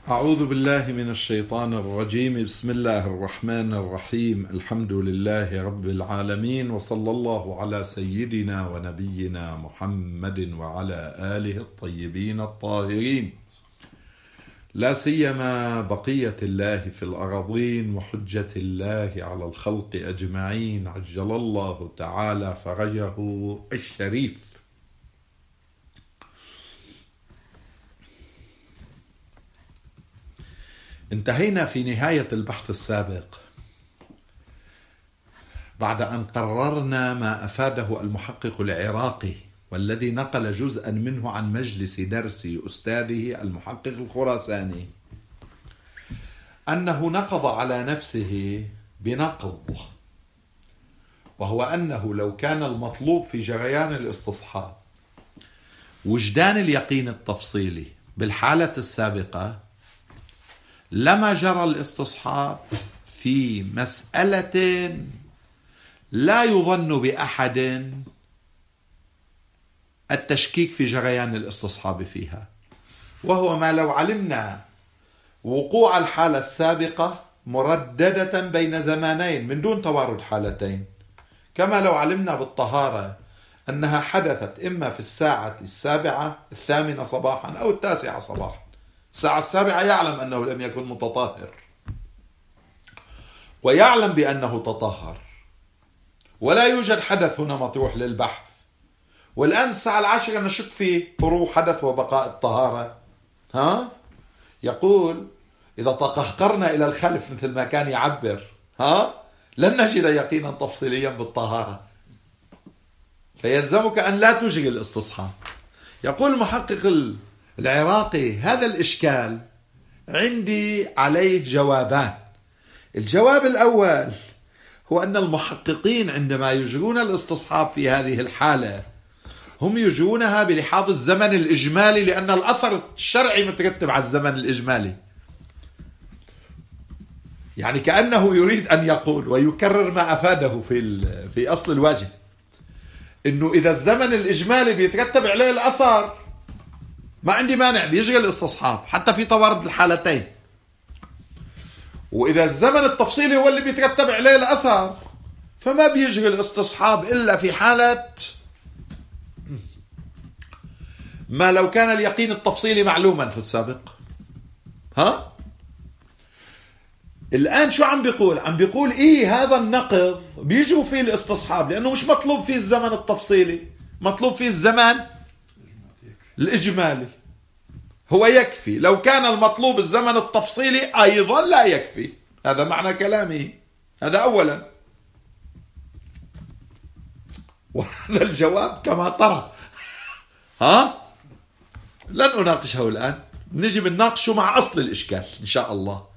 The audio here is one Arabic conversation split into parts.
أعوذ بالله من الشيطان الرجيم. بسم الله الرحمن الرحيم. الحمد لله رب العالمين، وصلى الله على سيدنا ونبينا محمد وعلى آله الطيبين الطاهرين، لا سيما بقية الله في الأراضين وحجة الله على الخلق أجمعين، عجل الله تعالى فرجه الشريف. انتهينا في نهاية البحث السابق بعد أن قررنا ما أفاده المحقق العراقي، والذي نقل جزءا منه عن مجلس درس أستاذه المحقق الخراساني، أنه نقض على نفسه بنقض، وهو أنه لو كان المطلوب في جريان الاستصحاب وجدان اليقين التفصيلي بالحالة السابقة، لما جرى الاستصحاب في مسألة لا يظن بأحد التشكيك في جريان الاستصحاب فيها، وهو ما لو علمنا وقوع الحالة السابقة مرددة بين زمانين من دون توارد حالتين، كما لو علمنا بالطهارة أنها حدثت إما في الساعة 7 8 صباحا أو 9 صباحا. الساعة 7 يعلم أنه لم يكن متطهر ويعلم بأنه تطهر، ولا يوجد حدث هنا مطروح للبحث، والآن الساعة 10 نشك في طروح حدث وبقاء الطهارة. يقول إذا تقهقرنا إلى الخلف مثل ما كان يعبر لن نجد يقينا تفصيليا بالطهارة، فيلزمك أن لا تجري الاستصحاب. يقول المحقق العراقي هذا الإشكال عندي عليه جوابان. الجواب الأول هو أن المحققين عندما يجرون الاستصحاب في هذه الحالة هم يجرونها بلحاظ الزمن الإجمالي، لأن الأثر الشرعي مترتب على الزمن الإجمالي. يعني كأنه يريد أن يقول ويكرر ما أفاده في أصل الواجب، إنه إذا الزمن الإجمالي بيترتب عليه الأثر ما عندي مانع بيجري الاستصحاب حتى في توارد الحالتين، وإذا الزمن التفصيلي هو اللي بيترتب عليه الأثر فما بيجري الاستصحاب إلا في حالة ما لو كان اليقين التفصيلي معلوما في السابق. الآن شو عم بيقول؟ عم بيقول هذا النقض بيجوا فيه الاستصحاب لأنه مش مطلوب فيه الزمن التفصيلي، مطلوب فيه الزمان الإجمالي. هو يكفي لو كان المطلوب الزمن التفصيلي أيضا لا يكفي. هذا معنى كلامه، هذا أولا. وهذا الجواب كما ترى لن أناقشه الآن، نجي بنناقشه مع أصل الإشكال إن شاء الله.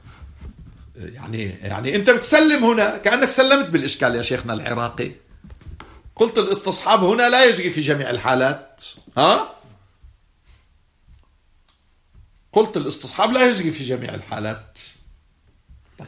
يعني أنت بتسلم هنا كأنك سلمت بالإشكال يا شيخنا العراقي. قلت الاستصحاب هنا لا يجري في جميع الحالات. قلت الاستصحاب لا يجري في جميع الحالات. طيب.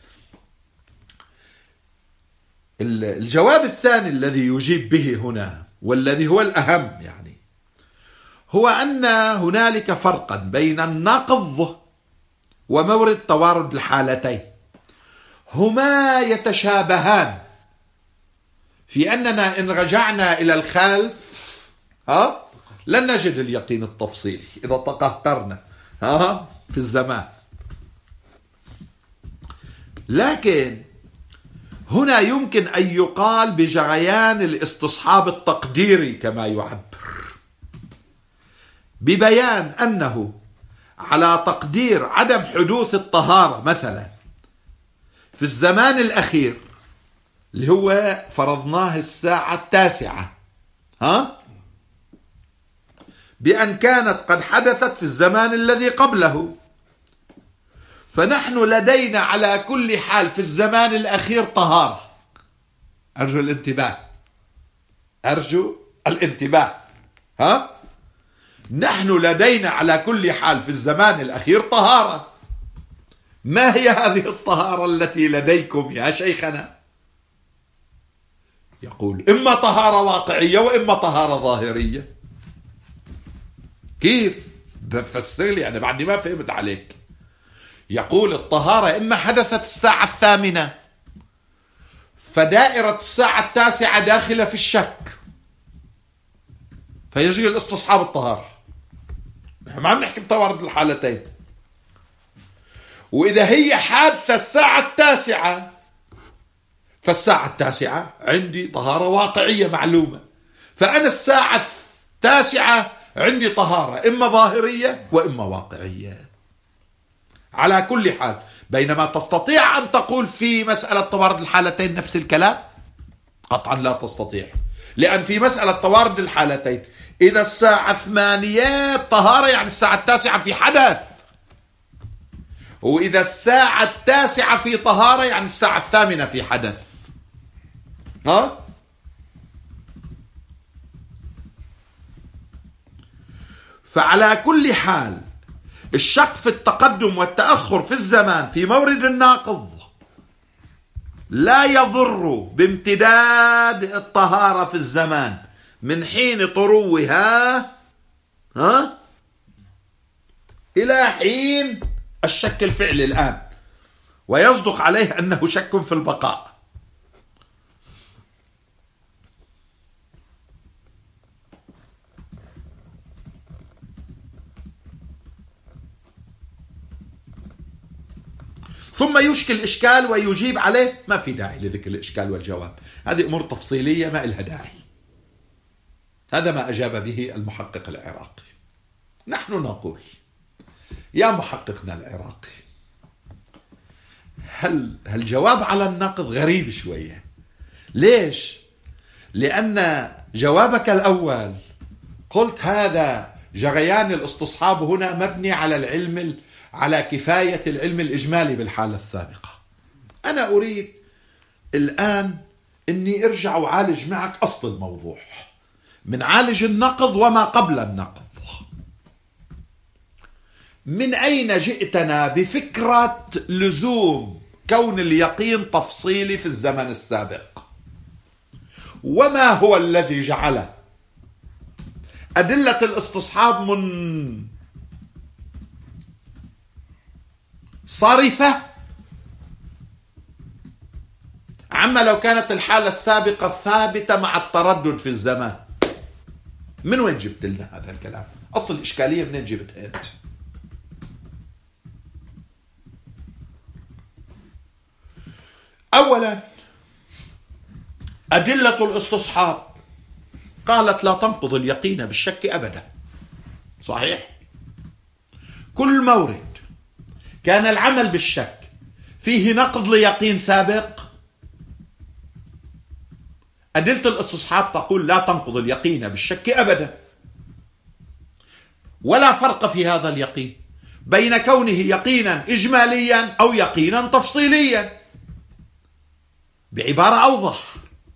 الجواب الثاني الذي يجيب به هنا والذي هو الأهم هو أن هنالك فرقا بين النقض ومورد توارد الحالتين، هما يتشابهان في أننا إن رجعنا إلى الخلف لن نجد اليقين التفصيلي إذا تقهقرنا في الزمان. لكن هنا يمكن أن يقال بجريان الاستصحاب التقديري كما يعبر، ببيان أنه على تقدير عدم حدوث الطهارة مثلا في الزمان الأخير اللي هو فرضناه الساعة 9 بأن كانت قد حدثت في الزمان الذي قبله، فنحن لدينا على كل حال في الزمان الأخير طهارة. أرجو الانتباه. نحن لدينا على كل حال في الزمان الأخير طهارة. ما هي هذه الطهارة التي لديكم يا شيخنا؟ يقول إما طهارة واقعية وإما طهارة ظاهرية. كيف؟ بفسر لي أنا بعدني ما فهمت عليك. يقول الطهارة إما حدثت الساعة 8 فدائرة الساعة 9 داخلة في الشك فيجري الاستصحاب الطهارة. ما عم نحكي بتوارد الحالتين. وإذا هي حادثة الساعة 9 فالساعة 9 عندي طهارة واقعية معلومة، فأنا الساعة 9 عندي طهارة إما ظاهرية وإما واقعية. على كل حال، بينما تستطيع أن تقول في مسألة توارد الحالتين نفس الكلام، قطعا لا تستطيع، لأن في مسألة توارد الحالتين إذا الساعة 8 طهارة يعني الساعة 9 في حدث، وإذا الساعة 9 في طهارة يعني الساعة 8 في حدث. ها؟ فعلى كل حال الشك في التقدم والتأخر في الزمان في مورد الناقض لا يضر بامتداد الطهارة في الزمان من حين طروها إلى حين الشك الفعلي الآن، ويصدق عليه أنه شك في البقاء. ثم يشكل إشكال ويجيب عليه، ما في داعي لذكر الإشكال والجواب، هذه أمور تفصيلية ما إلها داعي. هذا ما أجاب به المحقق العراقي. نحن نقول يا محققنا العراقي، الجواب على النقد غريب شوية. ليش؟ لأن جوابك الأول قلت هذا جريان الاستصحاب هنا مبني على على كفاية العلم الإجمالي بالحالة السابقة. أنا أريد الآن أني أرجع وعالج معك أصل الموضوع، من عالج النقض وما قبل النقض. من أين جئتنا بفكرة لزوم كون اليقين تفصيلي في الزمن السابق؟ وما هو الذي جعل أدلة الاستصحاب صارفة عما لو كانت الحالة السابقة ثابتة مع التردد في الزمان؟ من وين جبت لنا هذا الكلام؟ أصل الإشكالية منين جبتها أنت؟ أولا أدلة الاستصحاب قالت لا تنقض اليقين بالشك أبدا. صحيح؟ كل مورد كان العمل بالشك فيه نقض ليقين سابق، أدلة الاستصحاب تقول لا تنقض اليقين بالشك أبدا. ولا فرق في هذا اليقين بين كونه يقينا إجماليا أو يقينا تفصيليا. بعبارة أوضح،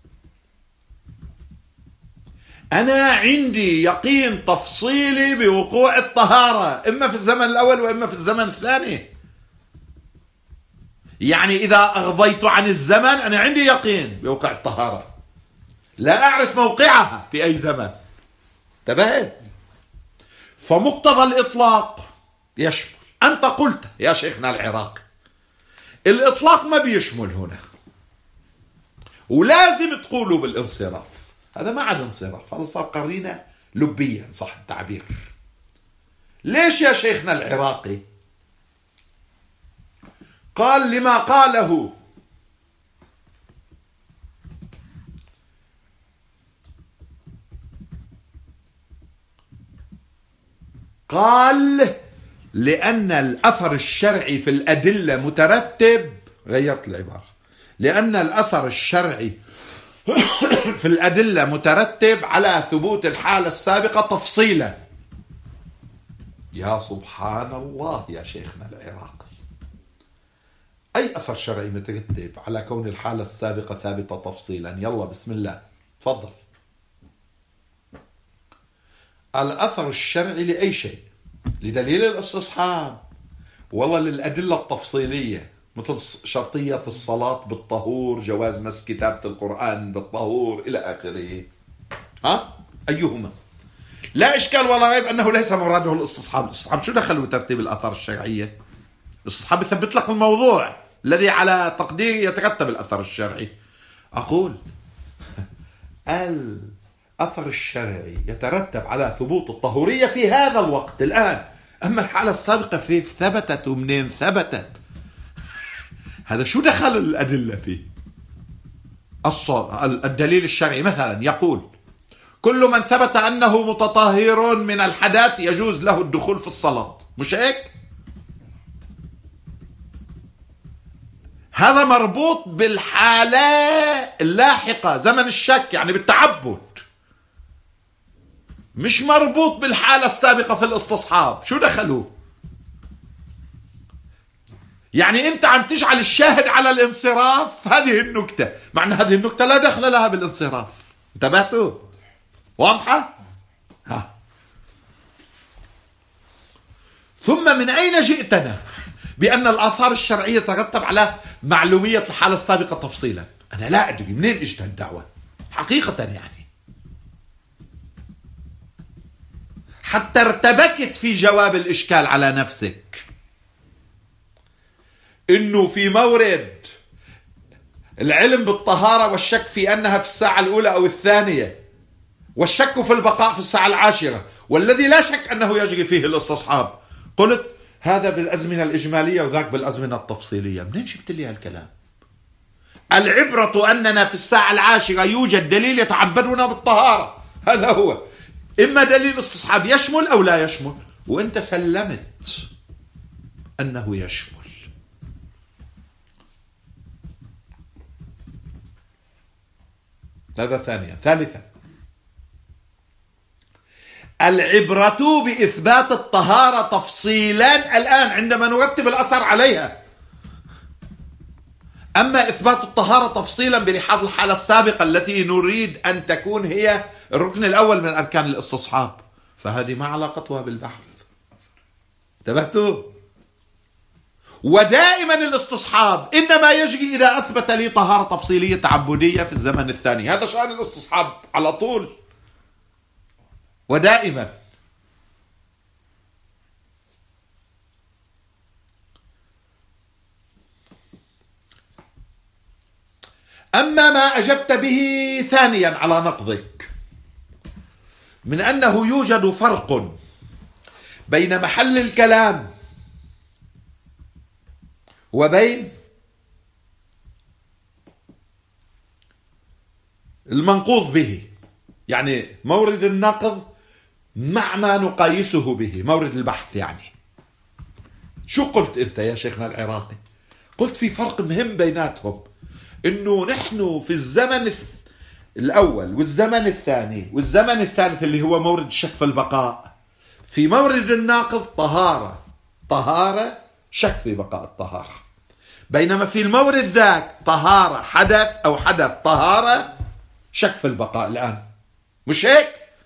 أنا عندي يقين تفصيلي بوقوع الطهارة إما في الزمن الأول وإما في الزمن الثاني. يعني إذا أغضيت عن الزمن أنا عندي يقين بوقوع الطهارة، لا أعرف موقعها في أي زمن. انتبهت؟ فمقتضى الإطلاق يشمل. أنت قلت يا شيخنا العراقي الإطلاق ما بيشمل هنا، ولازم تقولوا بالانصراف. هذا ما عاد انصراف، هذا صار قرينة لبيا صح التعبير. ليش يا شيخنا العراقي؟ قال لما قاله قال لأن الأثر الشرعي في الأدلة مترتب، غيرت العبارة، لأن الأثر الشرعي في الأدلة مترتب على ثبوت الحالة السابقة تفصيلا. يا سبحان الله يا شيخنا العراقي، أي أثر شرعي مترتب على كون الحالة السابقة ثابتة تفصيلا؟ يلا بسم الله تفضل. الأثر الشرعي لأي شيء، لدليل الاستصحاب والله للأدلة التفصيلية، مثل شرطية الصلاة بالطهور، جواز مس كتابة القرآن بالطهور إلى آخره. أيهما؟ لا إشكال ولا ريب أنه ليس مراده الاستصحاب. الاستصحاب شو دخلوا بترتيب الآثار الشرعية؟ الاستصحاب يثبت لك الموضوع الذي على تقدير يترتب الأثر الشرعي. أقول الأثر الشرعي يترتب على ثبوت الطهورية في هذا الوقت الآن. أما الحالة السابقة في ثبتت ومنين ثبتت، هذا شو دخل الأدلة فيه؟ الدليل الشرعي مثلا يقول كل من ثبت أنه متطهر من الحدث يجوز له الدخول في الصلاة، مش هيك؟ هذا مربوط بالحالة اللاحقة زمن الشك، يعني بالتعبد، مش مربوط بالحالة السابقة في الاستصحاب. شو دخلوا؟ يعني انت عم تجعل الشاهد على الانصراف هذه النكتة، مع ان هذه النكتة لا دخل لها بالانصراف. انتبهتوا؟ واضحة؟ ها. ثم من أين جئتنا بأن الآثار الشرعية ترتب على معلومية الحالة السابقة تفصيلا؟ أنا لا أدري منين إجت الدعوة حقيقة، يعني حتى ارتبكت في جواب الإشكال على نفسك، إنه في مورد العلم بالطهارة والشك في أنها في الساعة الأولى أو الثانية، والشك في البقاء في الساعة العاشرة، والذي لا شك أنه يجري فيه الاستصحاب، قلت هذا بالأزمنة الإجمالية وذاك بالأزمنة التفصيلية. منين جبت لي هالكلام؟ العبرة أننا في الساعة العاشرة يوجد دليل يتعبدنا بالطهارة، هذا هو. إما دليل استصحاب يشمل أو لا يشمل، وأنت سلمت أنه يشمل. هذا ثانيا. ثالثا، العبرة بإثبات الطهارة تفصيلا الآن عندما نرتب الأثر عليها. أما إثبات الطهارة تفصيلا بلحاظ الحالة السابقة التي نريد أن تكون هي الركن الأول من أركان الاستصحاب، فهذه ما علاقتها بالبحث. انتبهتوا؟ ودائما الاستصحاب إنما يجري إذا أثبت لي طهارة تفصيلية تعبدية في الزمن الثاني. هذا شأن الاستصحاب على طول ودائما. أما ما أجبت به ثانيا على نقضك من أنه يوجد فرق بين محل الكلام وبين المنقوض به، يعني مورد النقض مع ما نقايسه به، مورد البحث. يعني شو قلت أنت يا شيخنا العراقي؟ قلت في فرق مهم بيناتهم، إنه نحن في الزمن الأول والزمن الثاني والزمن الثالث اللي هو مورد الشك في البقاء، في مورد الناقض طهارة شك في بقاء الطهارة، بينما في المورد ذاك طهارة حدث أو حدث طهارة شك في البقاء الآن، مش هيك؟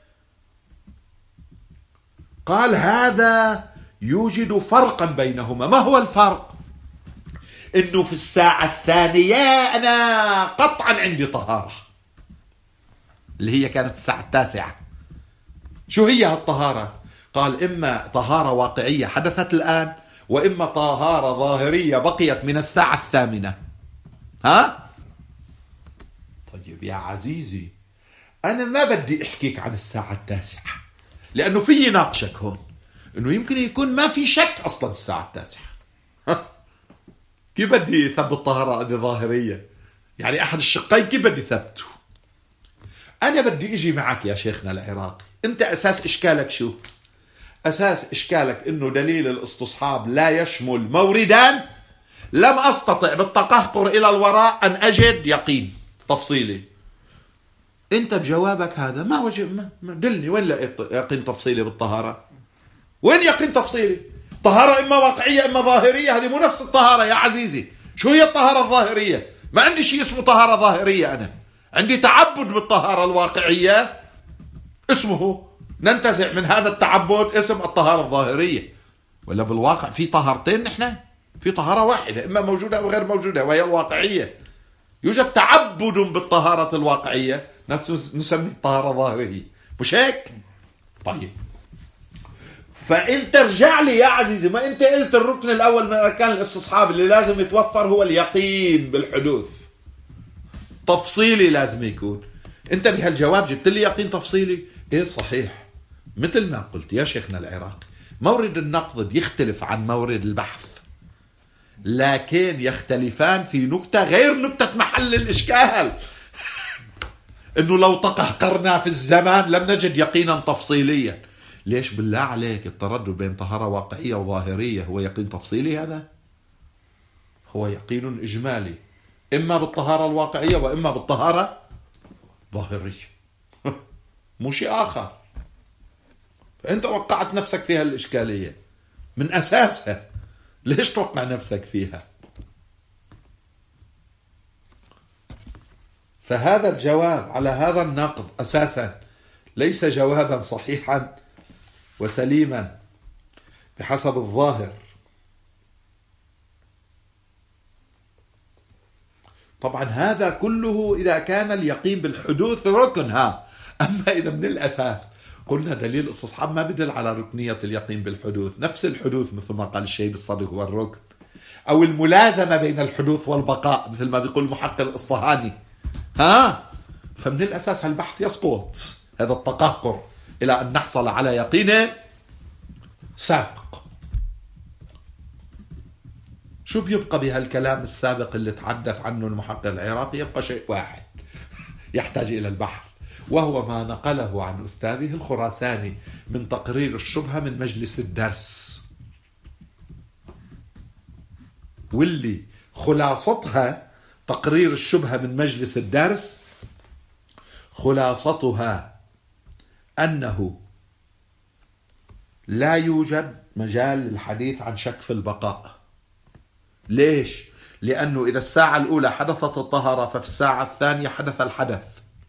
قال هذا يوجد فرقا بينهما. ما هو الفرق؟ إنه في الساعة الثانية أنا قطعا عندي طهارة اللي هي كانت الساعة 9. شو هي هالطهارة؟ قال إما طهارة واقعية حدثت الآن، وإما طهارة ظاهرية بقيت من الساعة 8. ها؟ طيب يا عزيزي، أنا ما بدي أحكيك عن الساعة 9 لأنه في ناقشك هون إنه يمكن يكون ما في شك أصلا الساعة 9. كيف بدي يثبت طهارة ظاهرية؟ يعني أحد الشقين كيف بدي ثبته؟ أنا بدي إجي معك يا شيخنا العراقي. أنت أساس إشكالك شو؟ أساس إشكالك إنه دليل الاستصحاب لا يشمل موردا لم أستطع بالتقهقر إلى الوراء أن أجد يقين تفصيلي. أنت بجوابك هذا ما وجه دلني وين لقيت يقين تفصيلي بالطهارة؟ وين يقين تفصيلي؟ طهارة إما واقعية إما ظاهرية، هذه مو نفس الطهارة يا عزيزي. شو هي الطهارة الظاهرية؟ ما عندي شيء اسمه طهارة ظاهرية، أنا عندي تعبد بالطهارة الواقعية اسمه ننتزع من هذا التعبد اسم الطهارة الظاهرية. ولا بالواقع في طهارتين؟ نحن في طهارة واحدة إما موجودة أو غير موجودة وهي الواقعية. يوجد تعبد بالطهارة الواقعية نسميه الطهارة الظاهرية، مش هيك؟ طيب، فانت ارجع لي يا عزيزي، ما انت قلت الركن الاول من اركان الاستصحاب اللي لازم يتوفر هو اليقين بالحدوث، تفصيلي لازم يكون. انت بهالجواب جبت لي يقين تفصيلي. ايه صحيح، مثل ما قلت يا شيخنا العراقي، مورد النقد بيختلف عن مورد البحث، لكن يختلفان في نكتة غير نكتة محل الإشكال. إنه لو تقهقرنا في الزمان لم نجد يقينا تفصيليا. ليش بالله عليك التردد بين طهارة واقعية وظاهرية هو يقين تفصيلي؟ هذا هو يقين إجمالي، إما بالطهارة الواقعية وإما بالطهارة ظاهرية، مو شيء آخر. فأنت وقعت نفسك في هالإشكالية من أساسها. ليش توقع نفسك فيها؟ فهذا الجواب على هذا النقد أساسا ليس جوابا صحيحا وسليما بحسب الظاهر. طبعا هذا كله إذا كان اليقين بالحدوث ركن. أما إذا من الأساس قلنا دليل الاستصحاب ما بدل على ركنية اليقين بالحدوث، نفس الحدوث مثل ما قال الشيخ الصديق هو الركن، أو الملازمة بين الحدوث والبقاء مثل ما بيقول المحقق الإصفهاني. فمن الأساس هالبحث يسقط، هذا التقهقر إلى أن نحصل على يقين سابق. شو بيبقى بهالكلام السابق اللي تحدث عنه المحقق العراقي؟ يبقى شيء واحد يحتاج إلى البحث، وهو ما نقله عن أستاذه الخراساني من تقرير الشبهة من مجلس الدرس، واللي خلاصتها تقرير الشبهة من مجلس الدرس خلاصتها أنه لا يوجد مجال للحديث عن شك في البقاء. ليش؟ لأنه إذا الساعة الأولى حدثت الطهارة ففي الساعة الثانية حدث الحدث،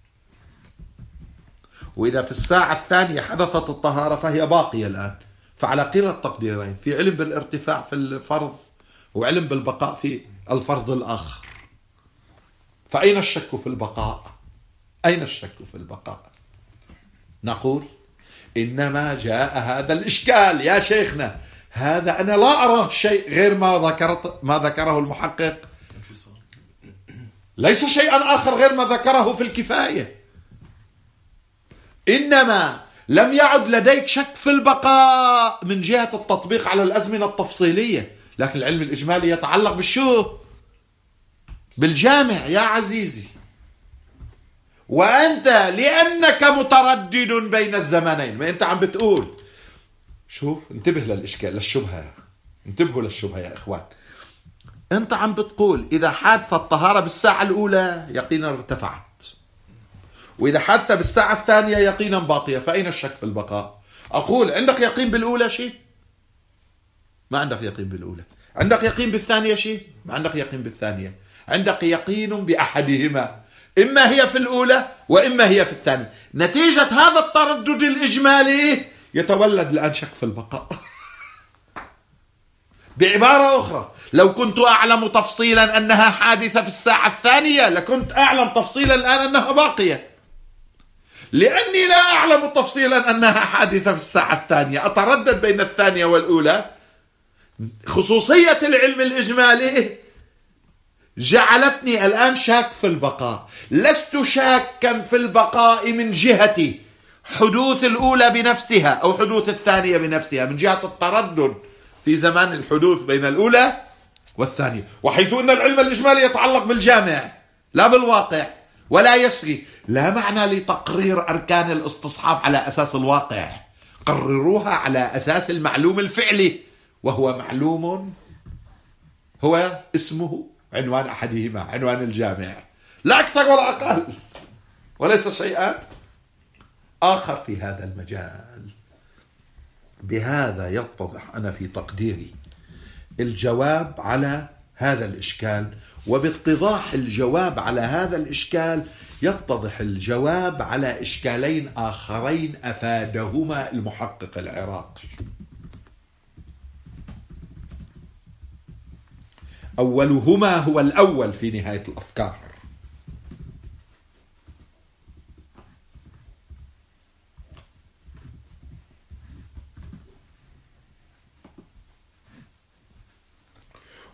وإذا في الساعة الثانية حدثت الطهارة فهي باقية الآن. فعلى كلا التقديرين، في علم بالارتفاع في الفرض وعلم بالبقاء في الفرض الآخر. فأين الشك في البقاء؟ أين الشك في البقاء؟ نقول إنما جاء هذا الإشكال يا شيخنا. هذا أنا لا أرى شيء غير ما ذكره المحقق، ليس شيئا آخر غير ما ذكره في الكفاية. إنما لم يعد لديك شك في البقاء من جهة التطبيق على الأزمنة التفصيلية، لكن العلم الإجمالي يتعلق بالشو؟ بالجامع يا عزيزي. وأنت لأنك متردد بين الزمانين، ما أنت عم بتقول، شوف انتبه للإشكال للشبهة، انتبهوا للشبهة يا إخوان. أنت عم بتقول إذا حادث الطهارة بالساعة الأولى يقينا ارتفعت، وإذا حادث بالساعة الثانية يقينا باقية، فأين الشك في البقاء؟ أقول عندك يقين بالأولى شيء؟ ما عندك يقين بالأولى. عندك يقين بالثانية شيء؟ ما عندك يقين بالثانية. عندك يقين بأحدهما، إما هي في الأولى وإما هي في الثانية. نتيجة هذا التردد الإجمالي يتولد الآن شك في البقاء. بعبارة أخرى، لو كنت أعلم تفصيلا أنها حادثة في الساعة الثانية لكنت أعلم تفصيلا الآن أنها باقية. لأني لا أعلم تفصيلا أنها حادثة في الساعة الثانية، أتردد بين الثانية والأولى. خصوصية العلم الإجمالي جعلتني الآن شاك في البقاء. لست شاكا في البقاء من جهة حدوث الأولى بنفسها أو حدوث الثانية بنفسها، من جهة التردد في زمان الحدوث بين الأولى والثانية، وحيث أن العلم الإجمالي يتعلق بالجامع لا بالواقع ولا يسري. لا معنى لتقرير أركان الاستصحاب على أساس الواقع، قرروها على أساس المعلوم الفعلي، وهو معلوم هو اسمه عنوان أحدهما، عنوان الجامع، لا أكثر ولا أقل، وليس شيئا آخر في هذا المجال. بهذا يتضح أنا في تقديري الجواب على هذا الإشكال، وباتضاح الجواب على هذا الإشكال يتضح الجواب على إشكالين آخرين أفادهما المحقق العراقي. أولهما هو الأول في نهاية الأفكار،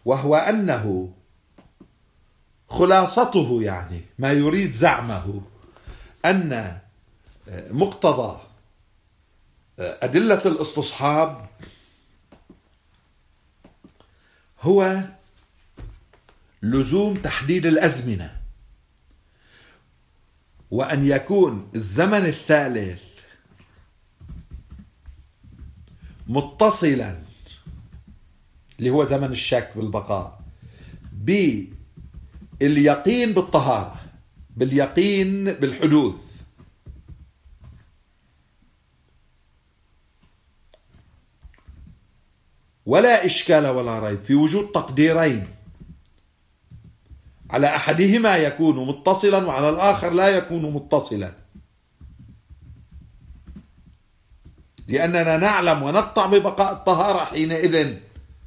وهو أنه خلاصته يعني ما يريد زعمه أن مقتضى أدلة الاستصحاب هو لزوم تحديد الأزمنة، وأن يكون الزمن الثالث متصلا اللي هو زمن الشك بالبقاء باليقين بالطهارة، باليقين بالحدوث. ولا إشكال ولا ريب في وجود تقديرين، على أحدهما يكون متصلا وعلى الآخر لا يكون متصلا، لأننا نعلم ونقطع ببقاء الطهارة حينئذ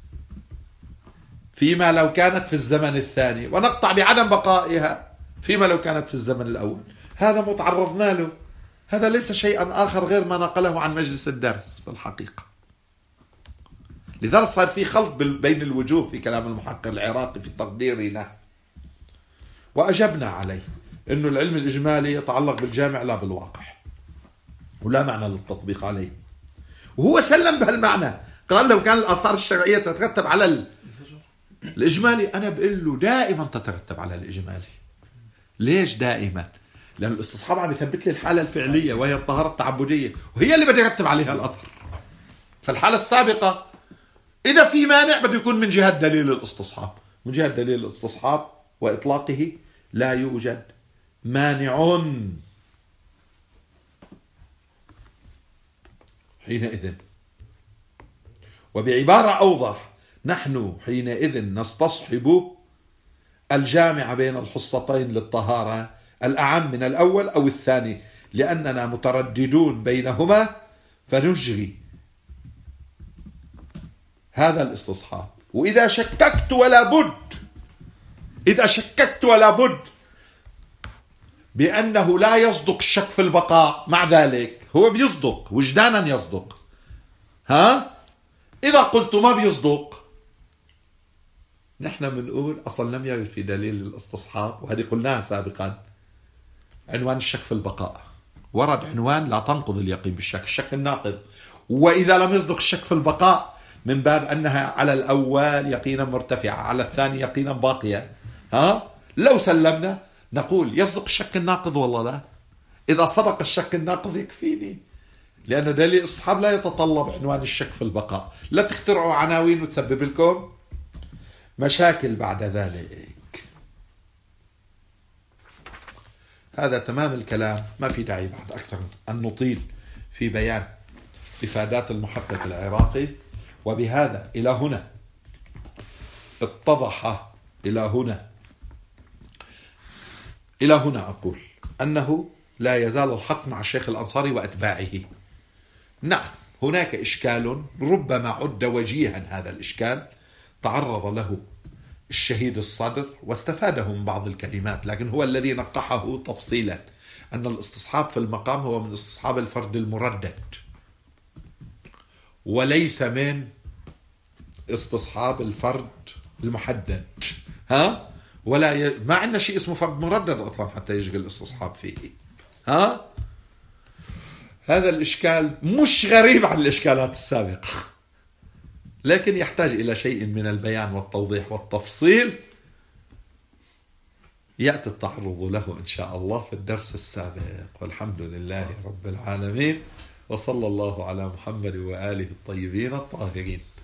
فيما لو كانت في الزمن الثاني، ونقطع بعدم بقائها فيما لو كانت في الزمن الأول. هذا متعرضنا له، هذا ليس شيئا آخر غير ما نقله عن مجلس الدرس في الحقيقة. لذلك صار في خلط بين الوجوه في كلام المحقق العراقي في تقديرنا، وأجبنا عليه إنه العلم الإجمالي يتعلق بالجامع لا بالواقع، ولا معنى للتطبيق عليه. وهو سلم بهالمعنى، قال لو كان الآثار الشرعية تترتب على الإجمالي، أنا بقول له دائما تترتب على الإجمالي. ليش دائما؟ لأن الاستصحاب عم يثبت لي الحالة الفعلية وهي الطهارة التعبدية، وهي اللي بده يرتب عليها الأثر. فالحالة السابقة إذا في مانع بده يكون من جهة دليل الاستصحاب، من جهة دليل الاستصحاب وإطلاقه لا يوجد مانع حينئذ. وبعبارة أوضح، نحن حينئذ نستصحب الجامع بين الحصتين للطهارة الأعم من الأول أو الثاني، لأننا مترددون بينهما فنجري هذا الاستصحاب. وإذا شككت ولا بد، إذا شككت ولا بد بأنه لا يصدق الشك في البقاء، مع ذلك هو بيصدق وجدانا يصدق، إذا قلت ما بيصدق نحن بنقول أصلا لم يرد في دليل الاستصحاب، وهذه قلناها سابقا، عنوان الشك في البقاء. ورد عنوان لا تنقض اليقين بالشك، الشك الناقض. وإذا لم يصدق الشك في البقاء من باب أنها على الأول يقينا مرتفعة، على الثاني يقينا باقيا، لو سلمنا نقول يصدق الشك الناقض والله لا. إذا صدق الشك الناقض يكفيني، لأن دليل الاستصحاب لا يتطلب عنوان الشك في البقاء. لا تخترعوا عناوين وتسبب لكم مشاكل بعد ذلك. هذا تمام الكلام، ما في داعي بعد أكثر أن نطيل في بيان إفادات المحقق العراقي. وبهذا إلى هنا اتضح، إلى هنا أقول أنه لا يزال الحق مع الشيخ الأنصاري وأتباعه. نعم هناك إشكال ربما عد وجيها، هذا الإشكال تعرض له الشهيد الصدر واستفاده من بعض الكلمات، لكن هو الذي نقحه تفصيلا، أن الاستصحاب في المقام هو من استصحاب الفرد المردد وليس من استصحاب الفرد المحدد. ولا ما عندنا شيء اسمه فرد مردد أصلا حتى يشغل الاستصحاب فيه. هذا الإشكال مش غريب عن الإشكالات السابقة، لكن يحتاج إلى شيء من البيان والتوضيح والتفصيل، يأتي التعرض له إن شاء الله في الدرس السابق. والحمد لله رب العالمين، وصلى الله على محمد وآله الطيبين الطاهرين.